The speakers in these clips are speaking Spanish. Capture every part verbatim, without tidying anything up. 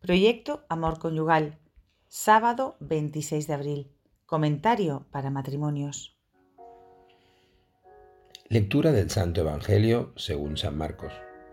Proyecto Amor Conyugal, sábado veintiséis de abril. Comentario para matrimonios. Lectura del Santo Evangelio según San Marcos.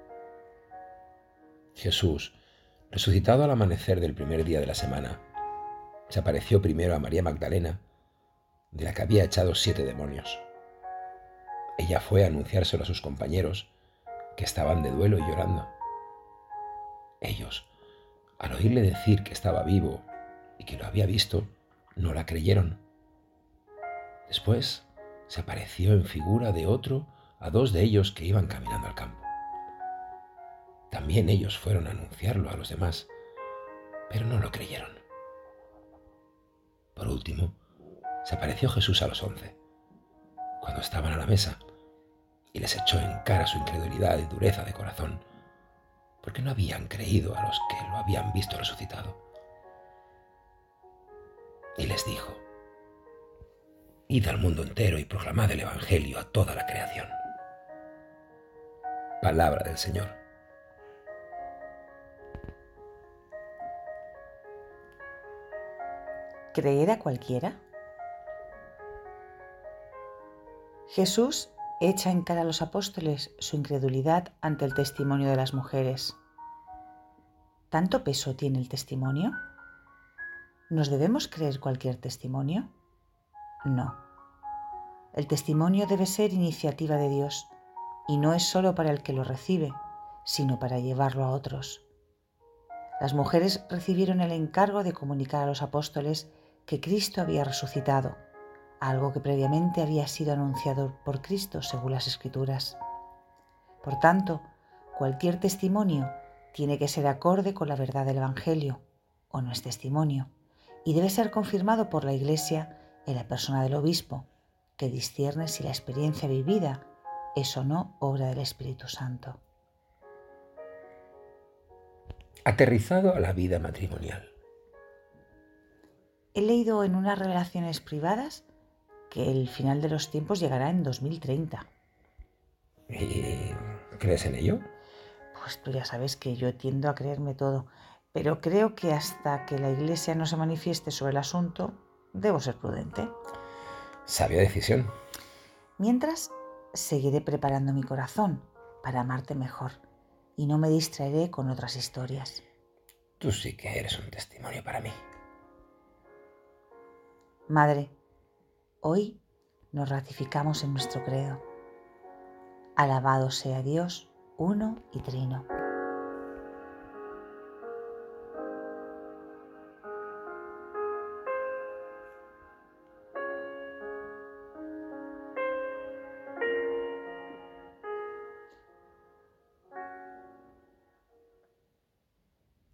Jesús, resucitado al amanecer del primer día de la semana, se apareció primero a María Magdalena, de la que había echado siete demonios. Ella fue a anunciárselo a sus compañeros, que estaban de duelo y llorando. Ellos, al oírle decir que estaba vivo y que lo había visto, no la creyeron. Después se apareció en figura de otro a dos de ellos que iban caminando al campo. También ellos fueron a anunciarlo a los demás, pero no lo creyeron. Por último, se apareció Jesús a los once, cuando estaban a la mesa, y les echó en cara su incredulidad y dureza de corazón, porque no habían creído a los que lo habían visto resucitado. Y les dijo: Id al mundo entero y proclamad el Evangelio a toda la creación. Palabra del Señor. ¿Creer a cualquiera? Jesús echa en cara a los apóstoles su incredulidad ante el testimonio de las mujeres. ¿Tanto peso tiene el testimonio? ¿Nos debemos creer cualquier testimonio? No. El testimonio debe ser iniciativa de Dios y no es solo para el que lo recibe, sino para llevarlo a otros. Las mujeres recibieron el encargo de comunicar a los apóstoles que Cristo había resucitado, algo que previamente había sido anunciado por Cristo según las Escrituras. Por tanto, cualquier testimonio tiene que ser acorde con la verdad del Evangelio, o no es testimonio, y debe ser confirmado por la Iglesia en la persona del obispo, que discierne si la experiencia vivida es o no obra del Espíritu Santo. Aterrizado a la vida matrimonial. He leído en unas relaciones privadas que el final de los tiempos llegará en dos mil treinta. ¿Y crees en ello? Pues tú ya sabes que yo tiendo a creerme todo, pero creo que hasta que la Iglesia no se manifieste sobre el asunto, debo ser prudente. Sabia decisión. Mientras, seguiré preparando mi corazón para amarte mejor y no me distraeré con otras historias. Tú sí que eres un testimonio para mí. Madre, hoy nos ratificamos en nuestro credo. Alabado sea Dios, uno y trino.